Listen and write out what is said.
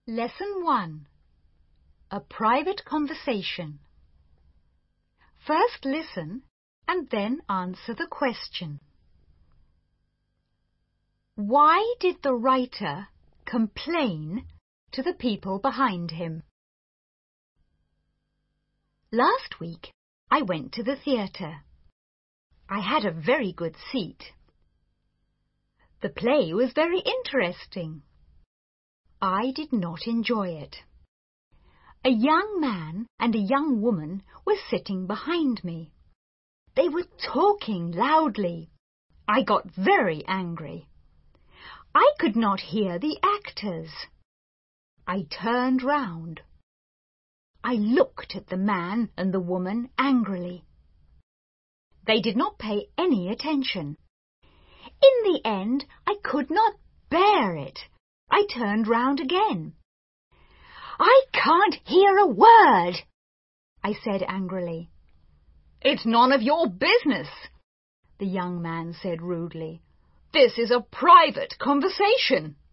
Lesson 1. A private conversation. First listen and then answer the question. Why did the writer complain to the people behind him? Last week I went to the theatre. I had a very good seat. The play was very interesting. I did not enjoy it. A young man and a young woman were sitting behind me. They were talking loudly. I got very angry. I could not hear the actors. I turned round. I looked at the man and the woman angrily. They did not pay any attention. In the end, I could not bear it. I turned round again. I can't hear a word, I said angrily. It's none of your business, the young man said rudely. This is a private conversation.